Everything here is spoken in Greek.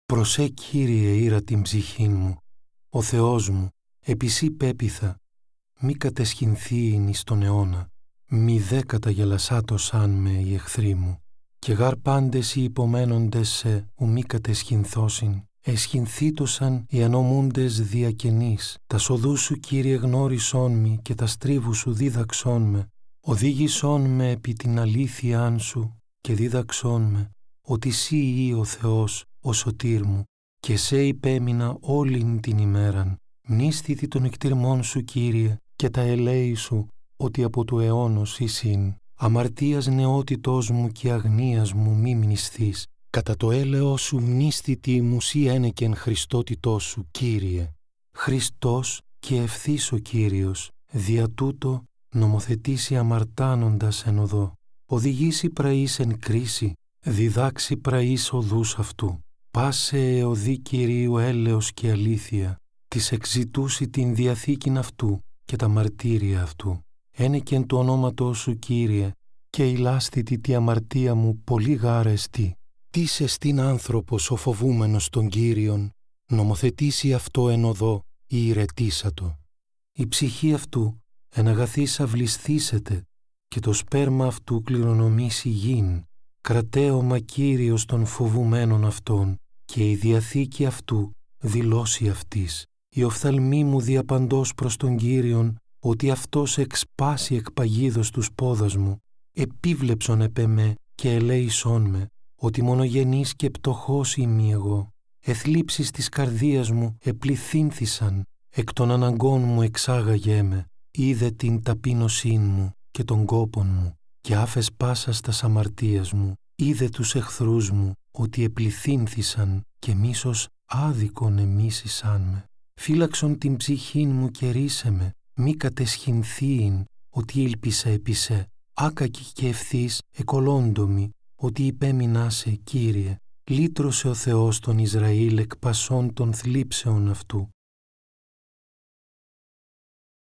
Προσέ, Κύριε, ήρα την ψυχήν μου, ο Θεός μου, επί σύ πέπιθα, μη κατεσχυνθείην εις τον αιώνα, μη δε καταγελασάτωσαν με οι εχθροί μου. Και γάρ πάντες οι υπομένοντες σε ου μη κατεσχυνθώσιν, εσχυνθήτωσαν οι ανομούντες διακαινείς. Τα οδού σου, Κύριε, γνώρισόν μη και τα στρίβου σου δίδαξόν με. Οδήγησόν με επί την αλήθειάν σου και δίδαξόν με, ότι σύ ή ο Θεός, ο σωτήρ μου, και σε υπέμεινα όλην την ημέραν. Μνήσθητη των εκτιρμών σου, Κύριε, και τα ελέη σου, ότι από του αιώνος εισήν. Αμαρτίας νεότητός μου και αγνίας μου μη μνησθείς. Κατά το έλεος σου μνήσθητη μου σύ ένεκεν Χριστότητός σου, Κύριε. Χριστός και ευθύς ο Κύριος, δια τούτο νομοθετήσει αμαρτάνοντας εν οδό. Οδηγήσει πραείς εν κρίση, διδάξει πραείς οδούς αυτού. Πάσε εωδή Κυρίου έλεος και αλήθεια, της εξητούσει την διαθήκην αυτού και τα μαρτύρια αυτού. Ένεκεν του ονόματός σου, Κύριε, και ηλάστητη τη αμαρτία μου πολύ γάρα εστί. Τίς εστίν άνθρωπος ο φοβούμενος τον Κύριον, νομοθετήσει αυτό εν οδό ή ηρετήσατο. Η ψυχή αυτού εν αγαθής αυλισθήσεται και το σπέρμα αυτού κληρονομήσει γην. Κρατέωμα Κύριος των φοβουμένων αυτών και η διαθήκη αυτού δηλώσει αυτής. Η οφθαλμή μου διαπαντός προς τον Κύριον, ότι αυτός εξπάσει εκ παγίδος τους πόδας μου. Επίβλεψον επ' εμέ και ελέησόν με, ότι μονογενής και πτωχός είμαι εγώ. Εθλίψεις της καρδίας μου επληθύνθησαν, εκ των αναγκών μου εξάγαγέ με. Είδε την ταπείνωσήν μου και τον κόπον μου, και άφες πάσας τας αμαρτίας μου. Είδε τους εχθρούς μου, ότι επληθύνθησαν και μίσος άδικον εμίσησαν με. Φύλαξον την ψυχήν μου και ρίσε με, μη κατεσχυνθείην, ότι ήλπισα επί σε. Άκακη και ευθύς εκολόντομη, ότι υπέμεινά σε, Κύριε. Λύτρωσε ο Θεός τον Ισραήλ εκ πασών των θλίψεων αυτού.